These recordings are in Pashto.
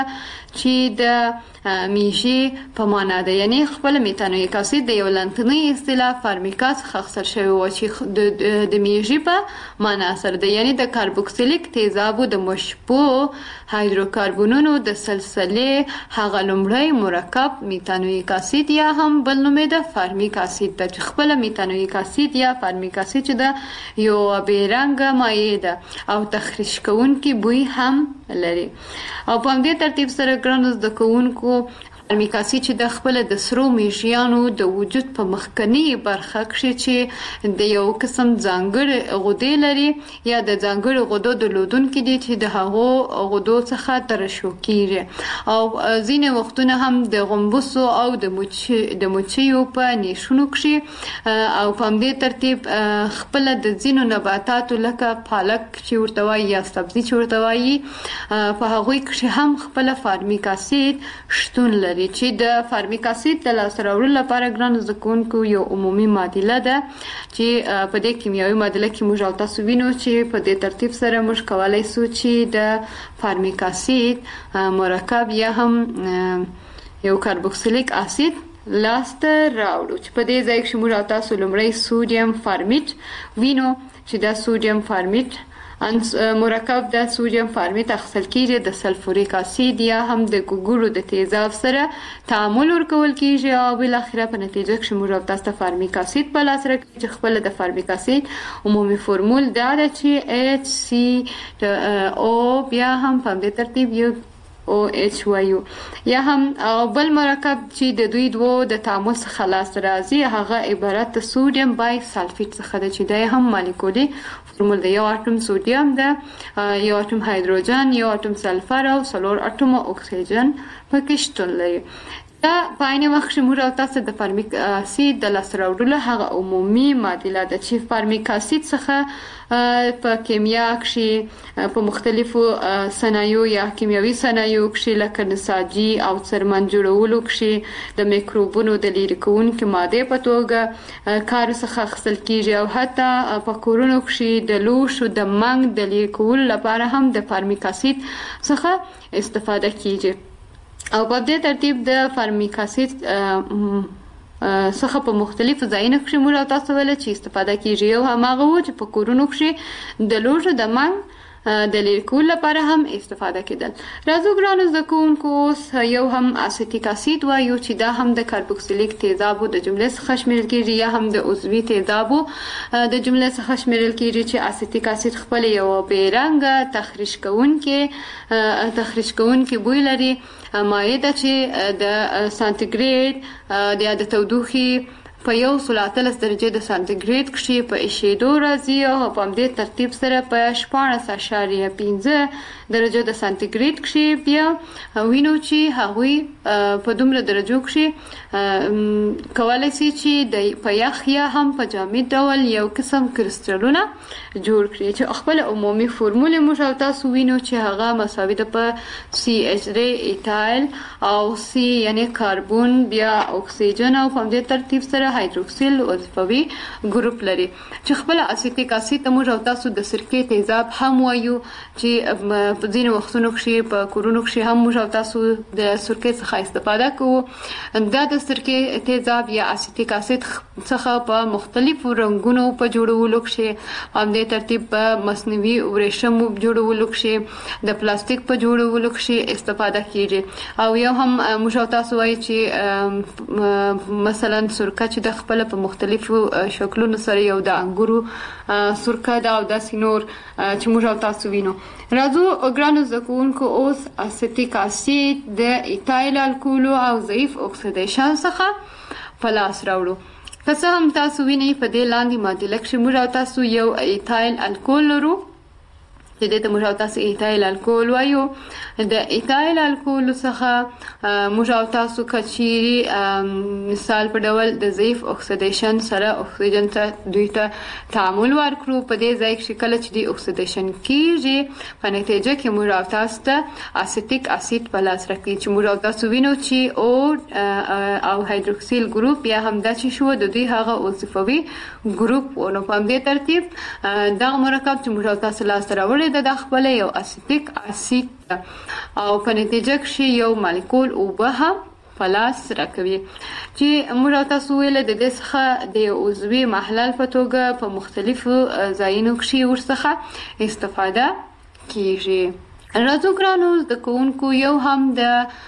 چې د میژې په معنا ده، یعنی خپل میتانویک اسید د یو لنتنی اصطلاح فارمیکا څخه اخیستل شوی و چې د میژې په معنا سره ده، یعنی د کاربوکسیلیک تیزابو د مشبوع هایدروکاربونونو د سلسلې هغه لومړی مرکب میتانویک اسید یا هم بل نوم یې د فارمیک اسید ده، چې خپل میتانویک اسید یا فارمیک اسید چې ده یو بې رنګه مایع ده او تخریش کوونکی بوی هم لري. او په همدې ترتیب سره ګرانو زده کوونکو فارمیک اسید چې د خپل د سرو میژیانو د وجود په مخکنی برخه کښې چې د یو قسم ځانګړې غدې لري یا د ځانګړې غدو درلودونکي دي چې د هغو غدو څخه ترشح کیږي او ځینې وختونه هم د غومبسو او د مچیو په نیشونو کښې او په همدې ترتیب خپل د ځینو نباتاتو لکه پالک چې ورته وایي یا سبزي چې ورته وایي په هغوی کښې هم خپل فارمیک اسید شتون لري، چې د فارمیک اسید د لاسته راوړلو لپاره ګرانو زده کوونکو یو عمومي معادله ده چې په دې کیمیاوي معادله کې موږ او تاسو وینو چې په دې ترتیب سره موږ کولی سو چې د فارمیک اسید مرکب یا هم یو کاربوکسیلیک اسید لاسته راوړو، چې په دې ځای کې موږ او تاسو لومړی سودیم فارمیټ وینو چې دا سودیم فارمیټ مرکب د سودیم فارمیټ اخیستل کیږي د سلفوریک اسید یا هم د ګوګړو د تیزاب سره تعامل ورکول کیږي او بالاخره په نتیجه کې موږ او تاسو ته فارمیک اسید په لاس راکړي چې خپل د فارمیک اسید عمومي فورمول دا ده چې HCO بیا هم په دې ترتیب یو OH وایو، یا هم بل مرکب چې د دوی دوو د تعامل څخه لاسته راځي هغه عبارت د سودیم بای سلفیټ څخه ده چې دا هم مالیکولي فورمول ده، یو اټوم سودیم ده، یو اټوم هایدروجن، یو اټوم سلفر او څلور اټومه اکسیجن پکې شتون لري. دا په عین وخت کې موږ او تاسو د فارمیک اسید د لاسته راوړلو هغه عمومي معادله ده چې فارمیک اسید څخه په کیمیا کې په مختلفو صنایعو یا کیمیاوي صنایعو کې لکه نساجي او څرمن جوړولو کې د میکروبونو د لرې کوونکو ماده په توګه کار څخه اخیستل کیږي او حتی په کورونو کې د لوښو د منګ د لرې کولو لپاره هم د فارمیک اسید څخه استفاده کیږي. او په دې ترتیب د فارمیک اسید څخه په مختلفو ځایونو کې موږ تاسو ول چې استفاده کیږي، او هماغه و چې په کورونو کې د لوښو د منګ د لرې کولو لپاره هم استفاده کېدل. راځو ګرانو زده کوونکو اوس یو هم اسیتیک اسید وایو چې دا هم د کاربوکسیلیک تیزابو د جملې څخه شمیرل کیږي یا هم د عضوي تیزابو د جملې څخه شمیرل کیږي چې اسیتیک اسید خپل یو بې رنګه تخریش کوونکی بوی لري، مایع ده چې د سانتیګریډ یا د تودوخې په 113 درجه د سانتیګریډ کې په ایشېدو راځي او په همدې ترتیب سره په 14.5 درجه د سانتیګریډ کې بیا وینو چې هغوی په دومره درجو کې کولی شي چې په یخ یا هم په جامد ډول یو قسم کرسټلونه جوړ کړي چې خپل عمومي فورمول موږ او تاسو وینو چې هغه مساوي ده په CH3 ایتایل او C یعنی کاربون بیا اکسیجن او په همدې ترتیب سره هایدروکسیل وظیفوي ګروپ لري چې خپل اسیتیک اسید ته موږ او تاسو د سرکې تیزاب هم وایو چې په ځینې وختونو کې په کورونو کې هم موږ او تاسو د سرکې څخه استفاده کوو. دا د سرکې تیزاب یا اسیتیک اسید څخه په مختلفو رنګونو په جوړولو کې هم د ترتیب په مصنوعي ورېښمو جوړولو کې د پلاستیک په جوړولو کې استفاده کیږي او یو هم موږ او تاسو وایي چې مثلا سرکه د خپل په مختلفو شکلونو سره یو د انګورو سرکه ده او داسې نور چې موږ او تاسو وینو. راځو ګرانو زده کوونکو اوس اسیتیک اسید د ایتایل الکولو او ضعیف اکسیدیشن څخه په لاس راوړو. که څه هم تاسو وینئ په دې لاندې معادله کې موږ او تاسو یو ایتایل الکول لرو چې دې ته موږ او تاسو ایتایل الکول وایو. د ایتایل الکول څخه موږ او تاسو کچيري مثال په ډول د ضعیف اکسیدیشن سره اکسیجن ته دوی ته تعامل ورکړو، په دې ځای کې کله چې دی اکسیدیشن کیږي په نتیجه کې موږ او تاسو ته اسیتیک اسید په لاس راکړي چې موږ او تاسو وینو چې او هایدروکسیل ګروپ یا هم دا چې شو د دوی هغه وظیفوي ګروپ نو په دې ترتیب دا مرکب چې موږ او تاسو لاس راوړي ده د خپل یو اسیتیک اسید او په نتیجه کې یو مالیکول اوبه هم په لاس راکوي چې موږ تاسو ویل د دې څخه د عضوي محلل په توګه په مختلفو ځایونو کې ورڅخه استفاده کیږي. راځو ګرانو زده کوونکو یو هم د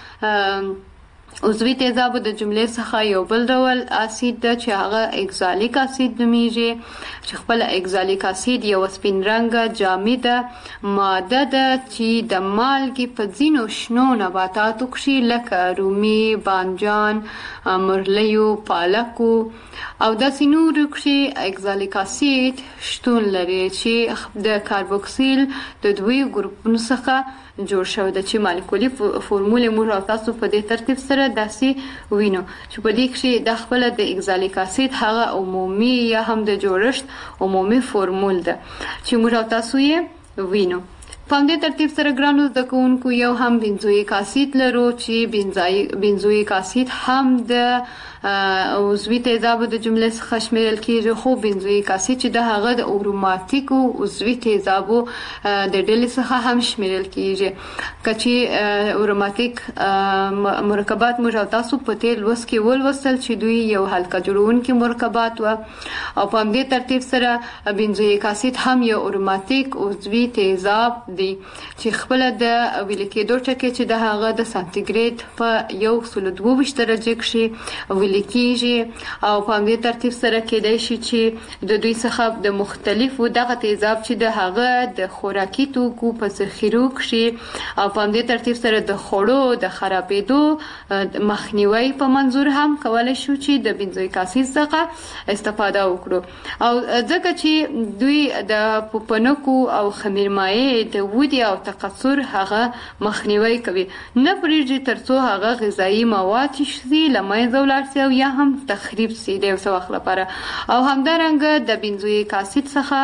عضوي تیزابو د جملې څخه یو بل ډول اسید ده چې هغه اکزالیک اسید نومیږي چې خپل اکزالیک اسید یو سپین رنګه جامده ماده ده چې د مالګې په ځینو شنو نباتاتو کې لکه رومي، بانجان، مرلیو، پالکو او داسې نورو کې اکزالیک اسید شتون لري چې د کاربوکسیل د دوی ګروپونو څخه جوړ شوی د چې مالیکولي فورمول موږ تاسو په دې ترتیب سره داسې وینو چې په دې کې د خپل د اکزالیک اسید هغه عمومي یا هم د جوړښت عمومي فورمول ده چې موږ تاسو یې وینو. په دې ترتیب سره ګرانو زده کوونکو یو هم بنزویک اسید لرو چې بنزویک اسید هم د عضوي تیزابو د جملې څخه شمیرل کیږي خو بنزویک اسید چې د هغه د اروماتیکو عضوي تیزابو د ډلې څخه هم شمیرل کیږي کچې اروماتیک مرکبات موږ تاسو په تیر لوست کې ولوستل چې دوی یو حلقه جوړونکي مرکبات و او په دې ترتیب سره بنزویک اسید هم یو اروماتیک عضوي تیزاب دی چې خپل د ویل کېدو ټکي چې د هغه د سانتیګریډ په 122 درجه کې ویل کېږي او په دې ترتیب سره کېدای شي چې د دوی څخه د مختلفو دغه تیزاب چې د هغه د خوراکي توکو په ذخیرو کې او په دې ترتیب سره د خوړو د خرابېدو مخنیوي په منظور هم کولای شو چې د بنزویک اسید څخه استفاده وکړو او ځکه چې دوی د پوپنکو او خمیرمایع د ودې او تکثر هغه مخنیوي کوي نه پرېږدي ترڅو هغه غذایی مواد چې لمنځه ولاړ شي او یا هم تخریب شي د یو وخت لپاره او همدارنګه د بنزویک اسید څخه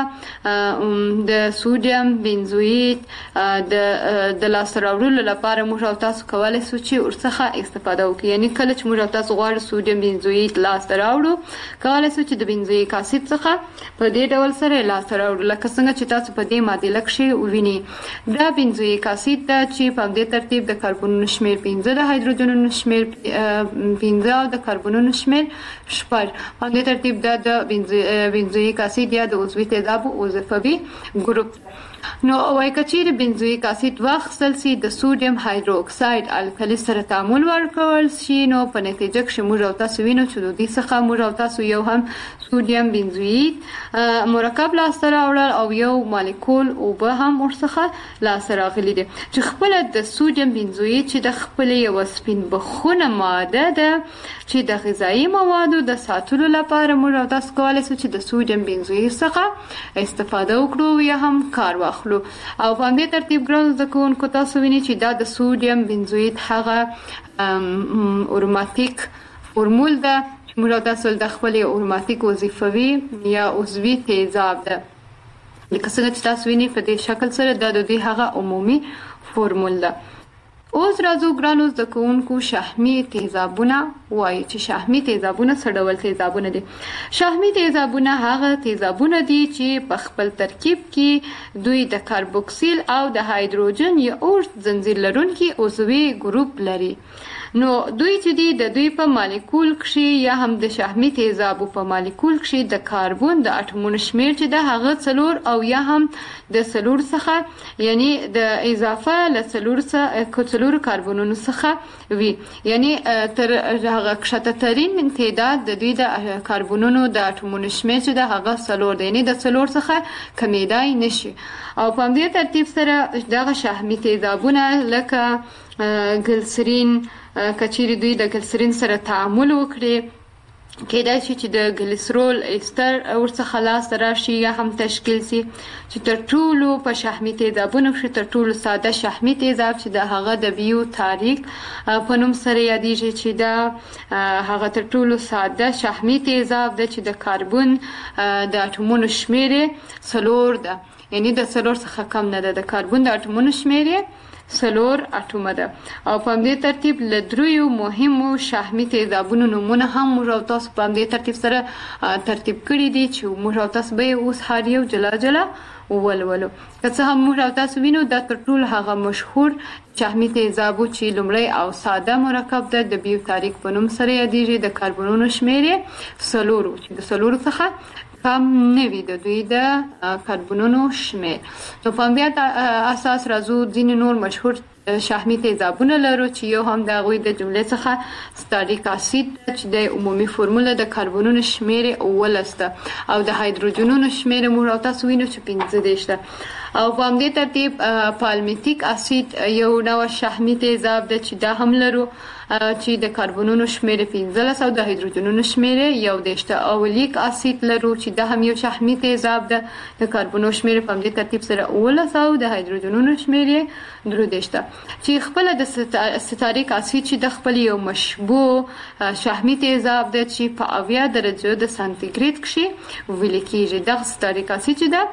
د سوډیم بنزویت د لاسته راوړلو لپاره موږ تاسو کولای شو چې ورڅخه استفاده وکړو یعنی کله چې موږ تاسو غواړو سوډیم بنزویت لاسته راوړو کولای شو چې د بنزویک اسید څخه په دې ډول سره لاسته راوړو لکه څنګه چې تاسو په دې معادله کې وینئ دا بنزویک اسید ده چې په دې ترتیب د کاربونونو شمیر 15 د هایدروجنونو شمیر 15 او د کاربونونو شمیر 6 په دې ترتیب د بنزویک اسید یا د عضوي تیزابو وظیفوي ګروپ نو وای کچیر بنزویک اسید واخصل سي د سوډیم هایدروکساید الکلی سره تعامل ورکول شي نو په نتیجه کې موږ تاسو وینو چې د دې څخه موږ تاسو یو هم سوډیم بنزویت مرکب لاسته راوړل او یو مالیکول او به هم ورڅخه لاسته راغلی دي چې خپل د سوډیم بنزویت چې د خپل یو سپین بخونه ماده ده چې د غذایی موادو د ساتلو لپاره موږ تاسو کولای شو چې د سوډیم بنزویت څخه استفاده وکړو یا هم کار واخلو او په دې ترتیب ګران ځکهونکو تاسو وینئ چې دا د سوډیم بنزویت هغه اروماتیک فورمول ده موږ تاسو د خپل اروماتیک وظیفوي یا عضوي تیزاب ده لکه څنګه چې تاسو وینئ په دې شکل سره د دوی هغه عمومي فورمول ده. اوس راځو ګرانو زده کوونکو شحمي تیزابونه وایي چې شحمي تیزابونه څه ډول تیزابونه دي. شحمي تیزابونه هغه تیزابونه دي چې په خپل ترکیب کې دوی د کاربوکسیل او د هایدروجن یا اوږد زنځیر لرونکي عضوي ګروپ لري نو دوی چې دي د دوی په مالیکول کې یا هم د شحمي تیزابو په مالیکول کې د کاربن د اټومونو شمیر چې د هغه 4 او یا هم د 4 څخه یعنی د اضافه له 4 کاربنونو څخه وي یعنی تر هغه کښته ترين تعداد د دوی د کاربنونو د اټومونو شمیر چې د هغه 4 دی یعنی د 4 څخه کمیدای نشي او په دې ترتیب سره دغه شحمي تیزابونه لکه ګلسرین کچيري دوی د ګلسرین سره تعامل وکړي کېدای شي چې د ګلیسرول ایستر ورڅخه لاس راشي یا هم تشکیل شي چې تر ټولو په شحمي تیزابونو کې تر ټولو ساده شحمي تیزاب چې د هغه د بیو تاریک په نوم سره یادېږي چې دا هغه تر ټولو ساده شحمي تیزاب د چې د کاربن د اټومونو شمیر 4 ده یعنی د 4 څخه کم نه ده د کاربن د اټومونو شمیر 4 اټومه ده او په دې ترتیب له دریو مهمو شحمي تیزابونو نومونه هم موږ تاسو په دې ترتیب سره ترتیب کړی دي چې موږ تاسو به اوس هر یو جلا جلا ولولو. که څه هم موږ تاسو وینو دا تر ټولو هغه مشهور شحمي تیزابو چې لومړی او ساده مرکب ده د بیو تاریک په نوم سره یادېږي. د کاربنونو شمیر یې 4 چې د 4 څخه کم نه وي د دوی د کاربنونو شمیر. نو په دې اساس راځو ځینې نور مشهور شحمي تیزابونه لرو چې یو هم د هغوی د جملې څخه ستاریک اسید چې د عمومي فرموله د کاربنونو شمیر 18 ده او د هایدروجنونو شمیر موږ تاسو وینو چې 15 ده. او په دې ترتیب پالمیتیک اسید یو نوع شحمي تیزاب ده چې دا هم لرو چې د کاربنونو شمیر 15 او د هایدروجنونو شمیر 11 ده. او لیک اسید لرو چې دا هم یو شحمي تیزاب ده د کاربنونو شمیر په دې ترتیب سره 18 او د هایدروجنونو شمیر 13 ده. چې خپل د ستاریک اسید چې د خپل یو مشبوع شحمي تیزاب ده چې په 80 درجه د سانتیګریډ کې ویل کېږي. د ستاریک اسید چې ده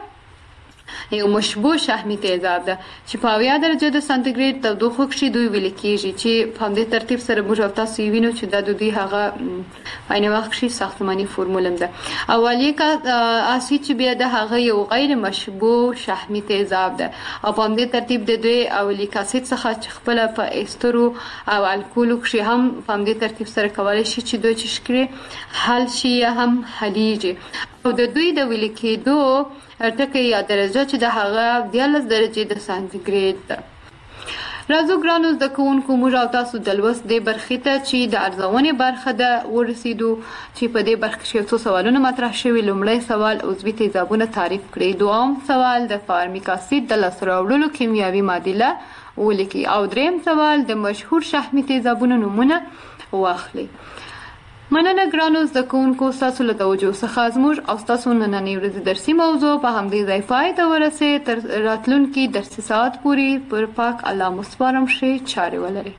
یو مشبوع شحمي تیزاب ده چې په 80 درجه د سانتیګریډ تودوخه کې دوی ویل کېږي چې په دې ترتیب سره موږ تاسو وینو چې د دوی هغه عین وخت کې ساختماني فرموله ده. اولیک اسید چې بیا د هغه یو غیر مشبوع شحمي تیزاب ده او په دې ترتیب د دوی اولیک اسید څخه چې خپل په استرو او الکولو کې هم په دې ترتیب سره کولای شي چې دوی چې شکل حل شي هم حلیږي او د دوی د ویل کېدو ټکي یا درجه چې د هغه 14 درجه د سانتیګریډ ده. راځو ګرانو زده کوونکو موږ تاسو د لوست د برخې ته چې د ارزونې برخه ده ورسېدو چې په دې برخه کې څو سوالونه مطرح شوي. لومړی سوال عضوي تیزابونه تعریف کړئ. دوم سوال د فارمیک اسید د لاسته راوړلو کیمیاوي معادله ولیکئ او دریم سوال د مشهور شحمي تیزابونو نومونه واخلئ. مننه ګرانو زده کوونکو ستاسو له توجه څخه زموږ او ستاسو نننۍ ورځې درسي موضوع په همدې ځای پای ته ورسېد. تر راتلونکي درسي ساعت پورې پر پاک الله مو سپارم ښې چارې ولرئ.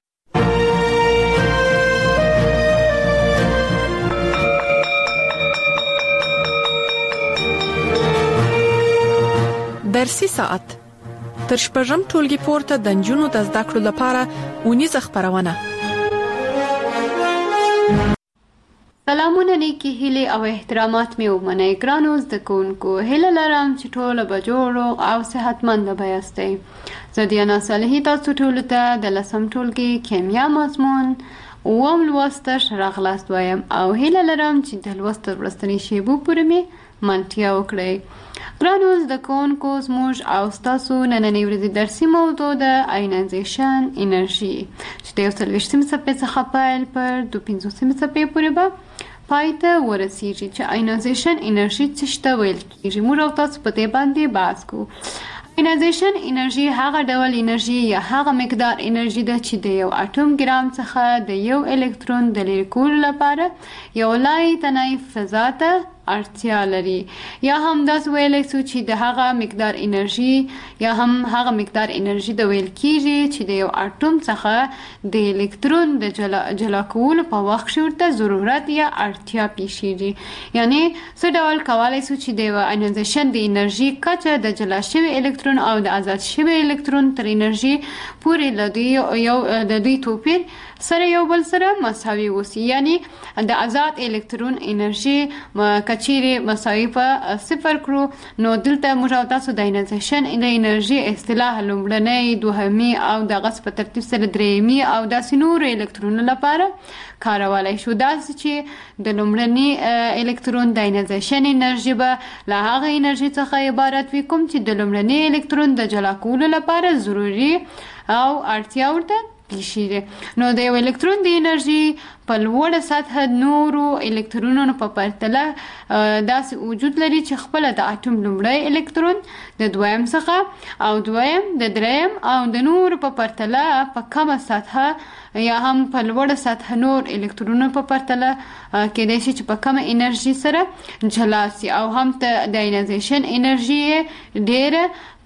درسي ساعت تر شپږم ټولګي پورته د نجونو د زده کړو لپاره ونیزه خپرونه. سلامونه نیکی هیله او احترامات می ومنئ. ګرانو زده کوونکو هیله لرم چې ټول به جوړ او صحتمند یاستئ. زه دیانا صالحی تاسو ټول ته د 10م ټولګي کیمیا مضمون اوم لوست راغلاست وایم او هیله لرم چې د لوست وروستنی شیبو پورې می منتیا وکړئ. ګرانو زده کوونکو زموږ او ستاسو نننۍ ورځې درسي موضوع د آینایزیشن انرژي چې د 40 صفحې څخه پیل پر 250 صفحې پورې به پای ته ورسیږي چې آینایزیشن انرژي څه ته ویل کېږي. موږ تاسو په دې باندې بحث کوو. آینایزیشن انرژي هغه ډول انرژي یا هغه مقدار انرژي ده چې د یو اټوم ګرام څخه د یو الکترون د لرې کولو لپاره یو لای تنای فضا ته اړتیا لري. یا هم داسې ویلی سو چې د هغه مقدار انرژي یا هم هغه مقدار انرژي د ویل کېږي چې د یو اټوم څخه د الکترون د جلا کولو په وخت کې ورته ضرورت یا اړتیا پیښیږي. یعنی څه ډول کولی سو چې د آینایزیشن د انرژي کچه د جلا شوي الکترون او د آزاد شوي الکترون تر انرژي پورې د دوی توپیر سره یو بل سره مساوي وسی. یعنی د آزاد الکترون انرژي کچیرې مساوي په 0 کړو نو دلته موږ تاسو د آینایزیشن د انرژي اصطلاح لومړنۍ دوهمي او د غص په ترتیب سره درېیمي او داسې نور الکترونونو لپاره کارولای شو. داسې چې د لومړني الکترون د آینایزیشن انرژي به له هغه انرژي څخه عبارت وي کوم چې د لومړني الکترون د جلا کولو لپاره ضروري او اړتیا ورته پیښیږي. نو د یو الکترون د انرژي په لوړه سطح نورو الکترونونو په پرتله داسې وجود لري چې خپل د اټوم لومړی الکترون د دویم څخه او دویم د دریم او د نورو په پرتله په کمه سطح یا هم په لوړه سطح نور الکترونونو په پرتله کېدای شي چې په کمه انرژي سره جلا سي او هم د آینایزیشن انرژي ډېره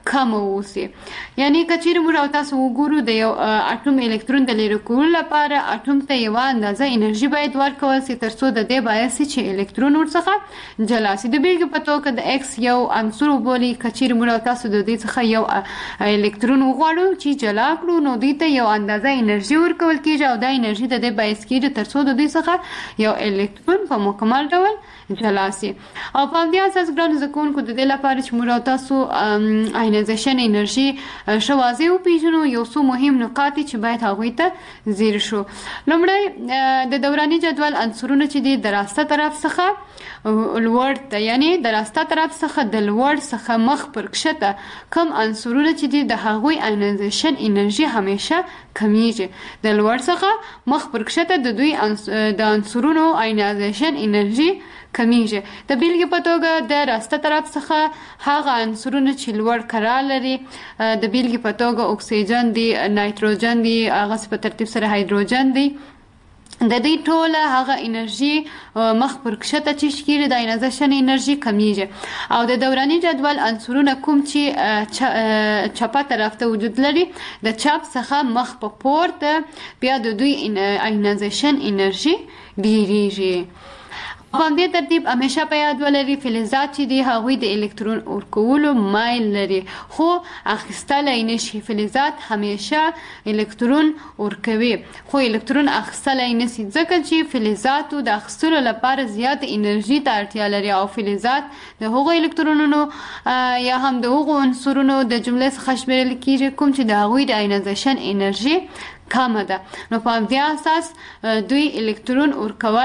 کم اوسي. یعنی کچیر موږ او تاسو وګورو د یو اټوم الکترون د لرې کولو لپاره اټوم ته یو اندازه انرژي باید ورکول شي ترڅو د دې باعث چې الکترون ورڅخه جلا شي. د بیلګې په توګه د ایکس یو عنصر وبولي، کچیر موږ او تاسو د دې څخه یو الکترون وغواړو چې جلا کړو نو دې ته یو اندازه انرژي ورکول کیږي او دا انرژي د دې باعث کیږي ترڅو د دې څخه یو الکترون په مکمل ډول جلا شي. او په دې اساس ګران زده کوونکو د دې لپاره چې موږ او تاسو آینایزیشن انرژي ښه واضح وپېژنو یو څو مهم نکات چې باید هغوی ته ځیر شو. لومړی د دوراني جدول عنصرونه چې دي د راسته طرف څخه لوړ ته، یعنی د راسته طرف څخه د لوړ څخه مخ پر کښته کم عنصرونه چې دي د هغوی آینایزیشن انرژي همیشه کمیږي. د لوړ څخه مخ پر کښته د دوی د عنصرونو آینایزیشن انرژي کمیږي. د بیلګې په توګه د راسته طرف څخه هغه عنصرونه چې لوړ کرار لري، د بیلګې په توګه اکسیجن دی، نایتروجن دی، هغه په ترتیب سره هایدروجن دی، د دې ټوله هغه انرژي مخ پر کښته چې کیږي د آینایزیشن انرژي کمیږي. او د دوراني جدول عنصرونه کوم چې چپه طرف ته وجود لري د چپ څخه مخ په پورته بیا د دوی آینایزیشن انرژي ډیریږي. په دې ترتیب همیشه په یاد ولري فلزات چې دي هغوی د الکترون ورکولو مایل لري خو اخیستلی نشي. فلزات همیشه الکترون ورکوي خو الکترون اخیستلی نشي ځکه چې فلزاتو د اخیستلو لپاره زیات انرژي ته اړتیا لري او فلزات د هغو الکترونونو یا هم د هغو عنصرونو د جملې څخه شمیرل کیږي کوم چې د هغوی د آینایزیشن انرژي کمه ده. نو په دې اساس دوی الکترون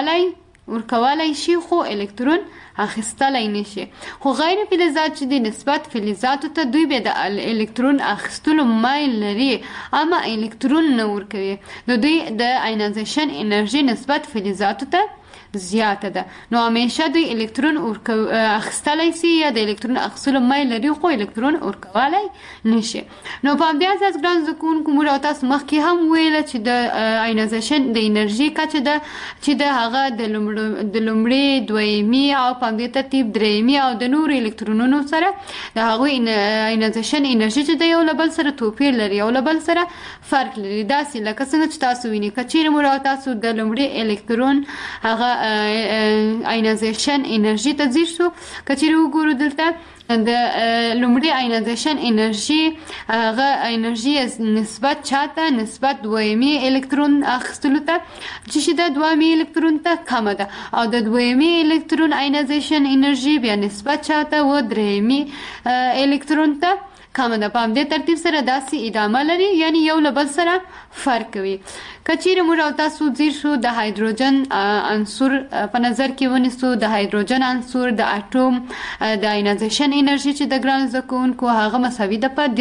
ورکولای شي خو الکترون اخیستلی نشي. خو غیر فلزات چې د نسبت فلزاتو ته دوی به د الکترون اخیستلو مایل لري اما الکترون نه ورکوي. نو دوی د آینایزیشن انرژي نسبت فلزاتو ته زیاته ده. نو همیشه دوی الکترون اخیستلی شي یا د الکترون اخیستلو مایل لري خو الکترون ورکولی نشي. نو په همدې اساس ګران زده کوونکو موږ او تاسو مخکې هم ویله چې د آینایزیشن د انرژي کچه ده چې د هغه د لومړي، دویمي او په همدې ترتیب درېیمي او د نورو الکترونونو سره د هغوی آینایزیشن انرژي چې د یو له بل سره توپیر لري، یو له بل سره فرق لري. داسې لکه څنګه چې تاسو وینئ که چیرې موږ او تاسو د لومړي الکترون هغه آینایزیشن انرژي ته ځیر شو، که چیرې وګورو دلته د لومړي آینایزیشن انرژي هغه انرژي نسبت چاته نسبت دویمي الکترون اخیستلو ته چې د دویمي الکترون ته کمه ده او د دویمي الکترون آینایزیشن انرژي بیا نسبت چاته و درېیمي الکترون ته کمه ده. په همدې ترتیب سره داسې ادامه لري یعنی یو له بل سره فرق کوي. که چیرې موږ او تاسو ځیر شو د هایدروجن عنصر په نظر کې ونیسو، د هایدروجن عنصر د اټوم د آینایزیشن انرژي چې د ګران زده کوونکو هغه مساوي ده په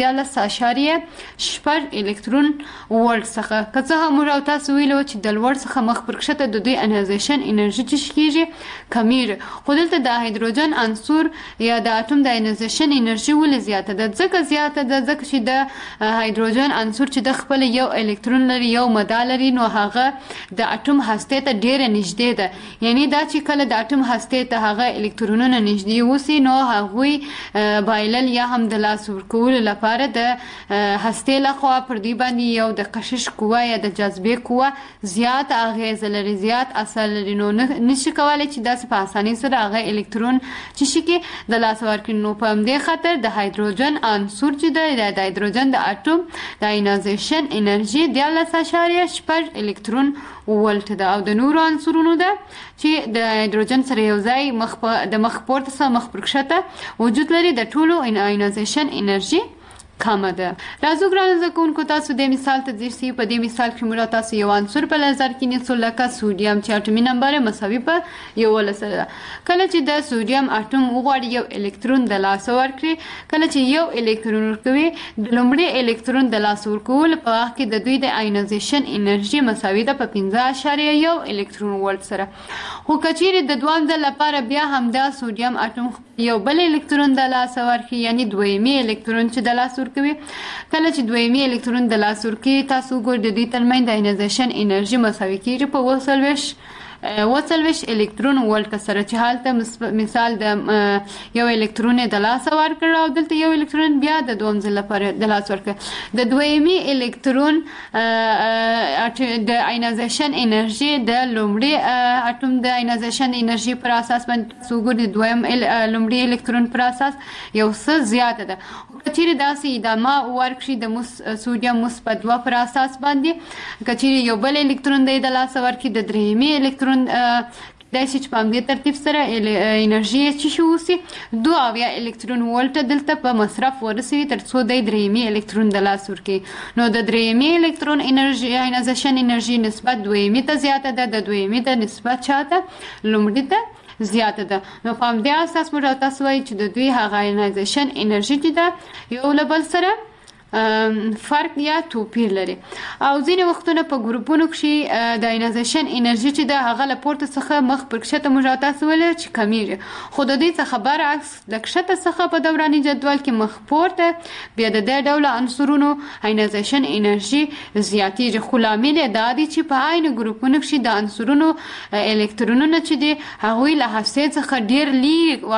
14.6 الکترون ولټ څخه. که څه هم موږ او تاسو ویلو چې د لوړ څخه مخ پر کښته د دوی آینایزیشن انرژي چې کیږي کمیږي خو دلته د هایدروجن عنصر یا د اټوم د آینایزیشن انرژي ولې زیاته ده؟ ځکه زیاته ده ځکه چې د هایدروجن عنصر چې د خپل یو الکترون لري، یو مدار لري، نو هغه د اټوم هستې ته ډیره نږدې ده. یعنی دا چې کله د اټوم هستې ته هغه الکترونونه نږدې وسی نو هغوی بایلل یا هم د لاس ورکولو لپاره د هستې لخوا پر دوی باندې یو د کشش قوه یا د جاذبې قوه زیات اغیزه لري، زیات اثر لري. نو نشي کولی چې داسې په اسانۍ سره هغه الکترون چې شي کې د لاس ورکړي. نو په همدې خاطر د هایدروجن عنصر چې دی د هایدروجن د اټوم د آینایزیشن انرژي 14.6 الکترون ولټ ده او د نورو عنصرونو ده چې د هایدروجن سره یو ځای د مخ پورته څخه مخ پر کښته وجود لري د ټولو آینایزیشن انرژي کمه ده. راځو ګران زده کوونکو تاسو د مثال ته ځیر شئ. په دې مثال کې موږ تاسو یو عنصر په نظر کې نیسو لکه سوډیم چې اټومي نمبر مساوي په 11 سره ده. کله چې د سوډیم اټوم وغواړي یو الکترون د لاسه ورکړي، کله چې یو الکترون ورکوي د لومړي الکترون د لاسه ورکولو په وخت کې د دوی د آینایزیشن انرژي مساوي ده په 15.1 الکترون ولټ سره. خو که چیرې د دویم ځل لپاره بیا همدا سوډیم اټوم یو بل الکترون د لاسه ورکړي یعنی دویمي الکترون چې د لاسه ورکوي، کله چې دویمي الکترون د لاسه ورکوي تاسو ګورئ د دوی ترمنځ د آینایزیشن انرژي مساوي کیږي په 20 40 الکترون ولټ سره چې حالت مثال د یو الکترون د لاس ورکړ او دلته یو الکترون بیا د دوم ځل لپاره د لاس ورکړ د دویمي الکترون د آینایزیشن انرژي د لومړي اټوم د آینایزیشن انرژي پر اساس باندې څوګر د دویم لومړي الکترون پر اساس یو څه زیاته ده کچېره داسې ادامه ورکړي د سوډیم مثبت 2 پر اساس باندې کچېره یو بل الکترون د لاس ورکړي د درېمي الکترون داسې چې په همدې ترتیب سره انرژي چې شوسي 2 الکترون ولټ دلته په مصرف ورسوي تر څو د درېمي الکترون د لاس ورکړي نو د درېمي الکترون انرژي آینایزیشن انرژي نسبت دویمي ته زیاته ده د دویمي د نسبت چاته لومړي ته زیاته ده نو په همدې اساس موږ تاسو وایي چې د دوی هغه آینایزیشن انرژي چې ده یو له بل سره فرق یا توپیر لري او ځینې وختونه په ګروپونو کې د آینایزیشن انرژي چې د هغه له پورته څخه مخ پر کښته موږ تاسو ویل چې کمیږي خو د دې څخه برعکس د کښته څخه په دوراني جدول کې مخ پورته بیا د دې ډول عنصرونو آینایزیشن انرژي زیاتېږي خو لامل دا دی چې په عین ګروپونو کې د عنصرونو الکترونونه چې دي هغوی له هستې څخه ډیر لیرې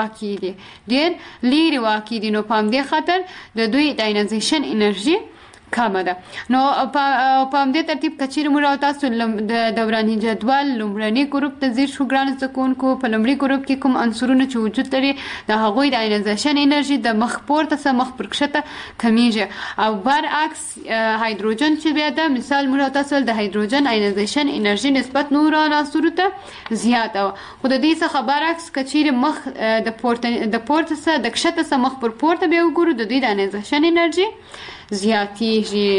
واقع دي نو په همدې خاطر د دوی د آینایزیشن انرژي کمه ده نو په همدې ترتیب کچېرې موږ تاسو د دوراني جدول لومړني ګروپ ته ځیر شو ګرانو زده کوونکو په لومړي ګروپ کې کوم عنصرونه چې وجود لري د هغوی د آینایزیشن انرژي د مخ پورته څخه مخ پر کښته کمیږي او برعکس هایدروجن چې بیا د مثال موږ تاسو د هایدروجن آینایزیشن انرژي نسبت نورو عناصرو ته زیاته خو د دې څخه برعکس کچېرې مخ د پورته څخه د کښته څخه مخ پر پورته بیا وګورو د دوی د آینایزیشن انرژي زیاتېږي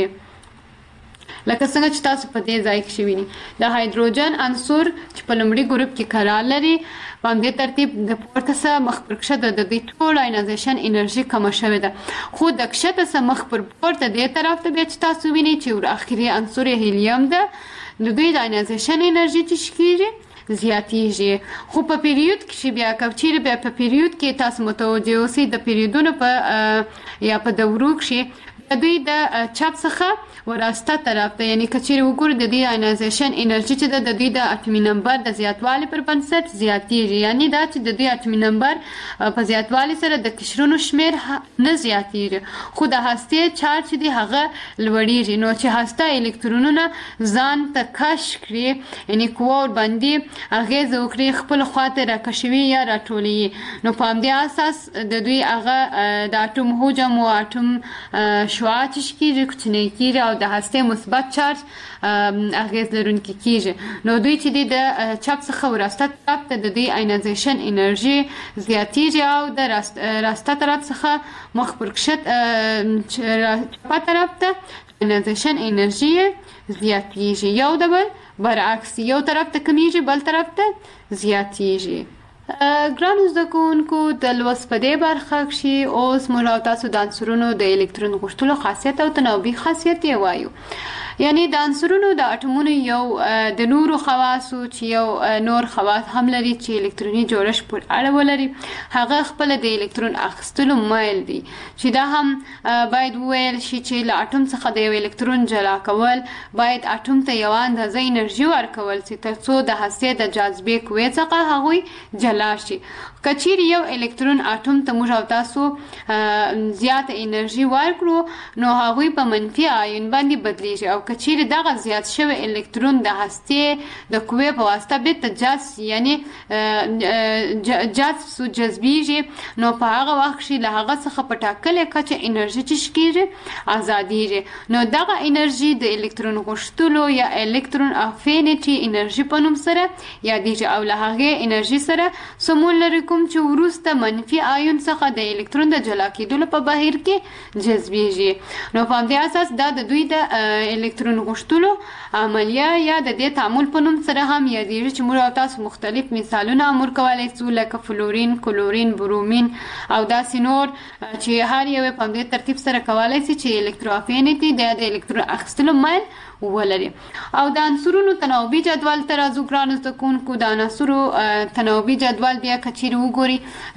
لکه څنګه چې تاسو په دې ځای کې شویني د هایدروجن عنصر چې په لومړي ګروپ کې قرار لري په همدې ترتیب د پورته څخه مخ پر کښته د دې ټول آینایزیشن انرژي کمه شوې ده خو د کښته څخه مخ پر پورته دې طرف ته بیا چې تاسو وینئ چې اخري عنصر هیلیم ده د دوی د آینایزیشن انرژي چې کېږي زیاتېږي خو په پیریود کې بیا کچېرې بیا په پیریود کې تاسو متوجه اوسئ د پیریودونو په یا په دورو کې د دوی د چپ څخه وراسته طرف ته یعنی کچېرې وګورو د دې آینایزیشن انرژي چې د دوی د اټومي نمبر د زیاتوالي پر بنسټ زیاتېږي یعنی دا چې د دوی اټومي نمبر په زیاتوالي سره د قشرونو شمیر نه زیاتېږي خو د هستې چارج چې دی هغه لوړېږي نو چې هسته الکترونونه ځان ته کش کړي یعنی قوه ورباندې اغیزه وکړي خپل خواته راکشوي یا راټولوي نو په همدې اساس د دوی هغه د اټوم حجم او اټوم شعاع چې کېږي کوچنی کېږي او د هستې مثبت چارج اغیز لرونکي کېږي نو دوی چې دی د چپ څخه وراسته طرف ته د دوی آینایزیشن انرژي زیاتېږي او د راسته طرف څخه مخ پر کښته چپه طرف ته آینایزیشن انرژي زیاتېږي یو د بل برعکس یو طرف ته کمیږي بل طرف ته زیاتېږي ګرانو زده کوونکو د لوست په دې برخه کې اوس موږ تاسو د عنصرونو د الکترون غوښتلو خاصیت او تناوبي خاصیت یې وایو یعنی د عنصرونو د اټومونو یو د نورو خواصو چې یو نور خواص هم لري چې الکتروني جوړښت پر اړه ولري هغه خپل د الکترون اخیستلو مایل دي چې دا هم باید وویل شي چې له اټوم څخه د یو الکترون جلا کول باید اټوم ته یو اندازه انرژي ورکول چې ترڅو د هستې د جاذبې قوې څخه هغوی جلا شي کچېرې یو الکترون اټوم ته موږ تاسو زیات انرژي ورکړو نو هغوی په منفي آیون باندې بدلیږي او کچېرې دغه زیات شوی الکترون د هستې د قوې په واسطه بیرته جذب یعنی جذبیږي نو په هغه وخت کې له هغه څخه په ټاکلې کچه انرژي چې کېږي ازادېږي نو دغه انرژي د الکترون غوښتلو یا الکترون افینټي انرژي په نوم سره یادېږي او له هغې انرژي سره سمون لري کوم چې وروسته منفي آیون څخه د الکترون د جلا کېدلو په بهیر کې جذبېږي نو په همدې اساس دا د دوی د الکترون غوښتلو عملیه یا د دې تعامل په نوم سره هم یادېږي چې موږ تاسو مختلف مثالونه امر کولی شو لکه فلورین کلورین برومین او داسې نور چې هر یو په همدې ترتیب سره کولی شي چې الکتروافینټي د الکترون اخیستلو مایل ولري. او د عنصرونو تناوبي جدول ته راځو ګرانو زده کوونکو. د عناصرو تناوبي جدول بیا که چیرې وګوري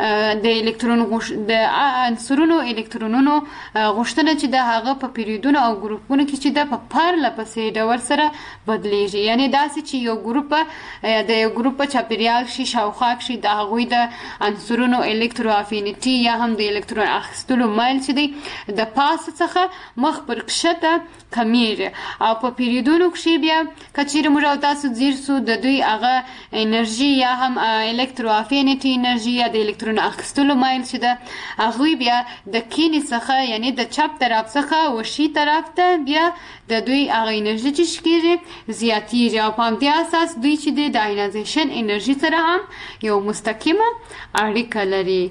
د عنصرونو الکترونونو غوښتنه چې د هغه په پیریودونو او ګروپونو کې چې د په پرله پسې ډول سره بدلیږي. یعنی داسې چې یو ګروپ په چاپیریال شي شاوخوا شي د هغوی د عنصرونو الکترو افینیټي یا هم د الکترون اخیستلو مایل چې دی د پاسه څخه مخ پر کښته کمیږي. او په پیریودونو کې بیا کچیر موږ او تاسو ځیر سو د دوی هغه انرژي یا هم الکترو افینیټي انرژي یا د الکترون اخیستلو مایل چې ده هغوی بیا د کینې څخه یعنی د چپ طرف څخه وشي طرف ته بیا د دوی هغه انرژي چې کېږي زیاتېږي. او په همدې اساس دوی چې د آینایزیشن انرژي سره هم یو مستقیمه اړیکه لري.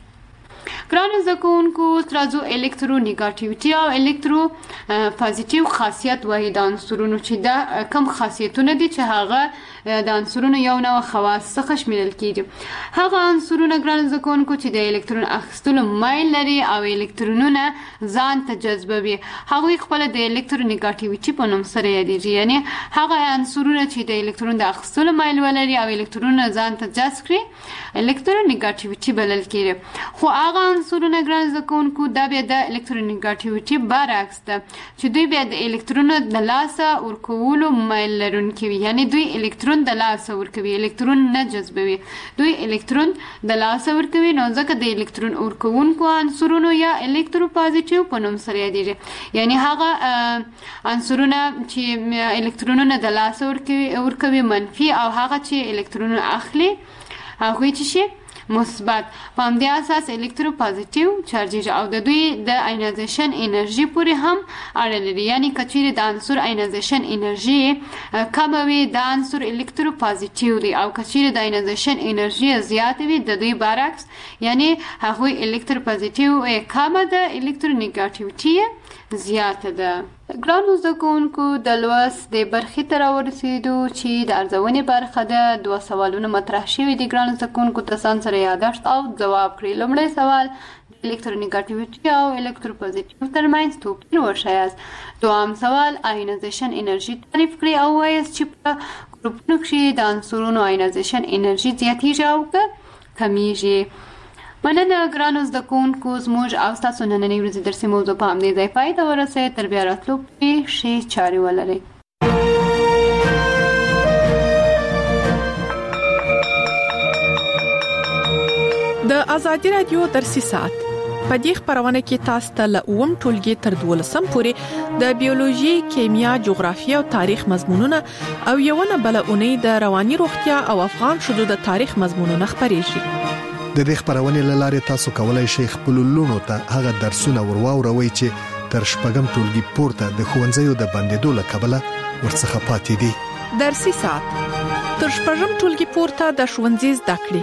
ګرانو زده کوونکو راځو الکترونیګاټیویټي او الکترو پازیټیو خاصیت وایي د عنصرونو چې دا کم خاصیتونه دي چې هغه د عنصرونو یو نوع خواص څخه شمیرل کیږي. هغه عنصرونه ګرانو زده کوونکو چې د الکترون اخیستلو مایل لري او الکترونونه ځان ته جذبوي هغوی خپل د الکترونیګاټیویټي په نوم سره یادیږي. یعنی هغه عنصرونه چې د الکترون د اخیستلو مایل ولري او الکترونونه ځان ته جذب کړي الکترونیګاټیویټي بلل کیږي. خو هغه عنصرونه ګرانو زده کوونکو دا بیا د الکترونیګاټیویټي برعکس ده چې دوی بیا د الکترونو د لاسه ورکولو مایل لرونکي وي. یعنی دوی الکترون د لاسه ورکوي الکترون نه جذبوي. دوی الکترون د لاسه ورکوي نو ځکه د الکترون ورکوونکو عنصرونو یا الکتروپازیټیو په نوم سره یادیږي. یعنی هغه عنصرونه چې الکترونونه د لاسه ورکوي منفي او هغه چې الکترونونه اخلي هغوی چې شي مثبت. په همدې اساس الکتروپازیټیو چارجیږي او د دوی د آینایزیشن انرژي پورې هم اړه لري. یعنی که چیرې د عنصر آینایزیشن انرژي کمه وي د عنصر الکتروپازیټیو دی او که چیرې د آینایزیشن انرژي زیاته وي د دوی برعکس یعنی هغوی الکتروپازیټیو کمه ده الکترونیګاټیویټي زیاته ده. ګرانو زده کوونکو د لوست د برخې ته راورسېدو چې د ارزونې برخه ده. 2 سوالونه مطرح شوي دي ګرانو زده کوونکو ته ځان سره یادداشت او ځواب کړئ. لومړی سوال د الکترونیګاټیویټي او الکتروپازیټیو ترمنځ توپیر وښایاست. دویم سوال آینایزیشن انرژي تعریف کړئ او ووایاست چې په ګروپونو کې د عنصرونو آینایزیشن انرژي زیاتېږي او که کمیږي. مننه ګرانو زده کوونکو زموږ او ستاسو نننۍ ورځې درسي موضوع په همدې ځای پای ته ورسېد. تر بیا راتلو پورې ښې چارې ولرئ. د ازادي رادیو درسي ساعت په دې خبرونه کې تاسو ته له 9م ټولګي تر 12م پورې د بیولوژي، کیمیا، جغرافیه او تاریخ مضمونونه او یوونه بل اونۍ د رواني روغتیا او افغان شذو د تاریخ مضمونونه خبرېږي. د دې خبرونې لاره تاسو کولای شئ خپل لونو ته هغه درسونه ورواوروي چې تر شپږم ټولګي پورته د ښوونځیو د بندیدو له کبله ورڅخه پاتې دي. درسي ساعت تر شپږم ټولګي پورته د ښوونځي زده کړې.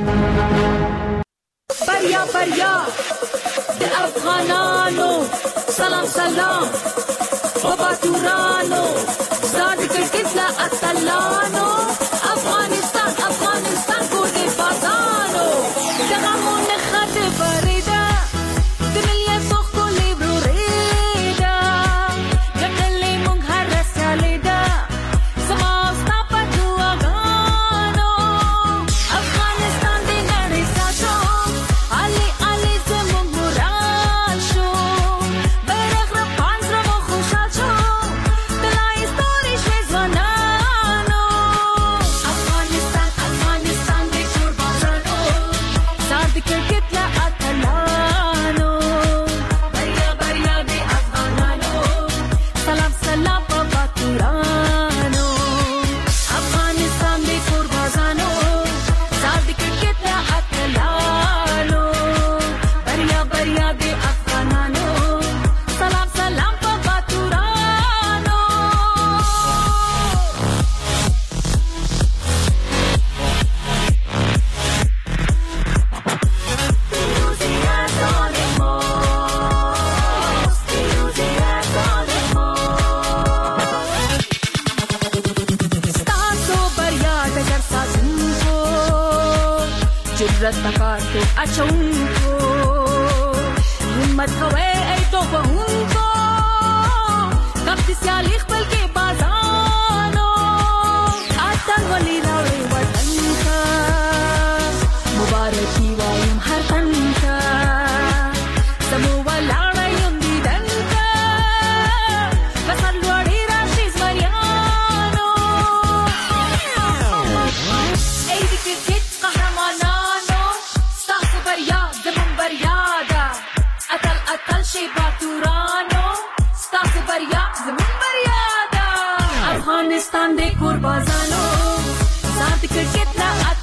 بریا بریا د افغانانو سلام سلام بابا تورانو زاد کرکټ لا اتلانو افغانستان افغانستان ګورې بازانو دغمونه خاطر بریدا د ملي سوخ لیبرو ریدا جکلې مونږ هر رسالیدا سماستا پټواګانو افغانستان دې نړۍ ساتو علي علي زمونږ راشو برغ را پانځه مو خوشحال شو دلای ستوري شوي ځوانانو افغانستان افغانستان دې قربانانو زاد کرکټ لا اتلانو بریا بریا دې افغانانو سلام سلام بابا تورانو افغانستان دې قربانانو زاد کرکټ لا اتلانو بریا بریا دې افغانانو سلام سلام بابا تورانو ستاسو بریا ډګر ساتونکو جرأت پکار تو اچونکو همت کوي ای توپونکو کب سیالي خپل کې بازار کور بازانو سات کرکټ لا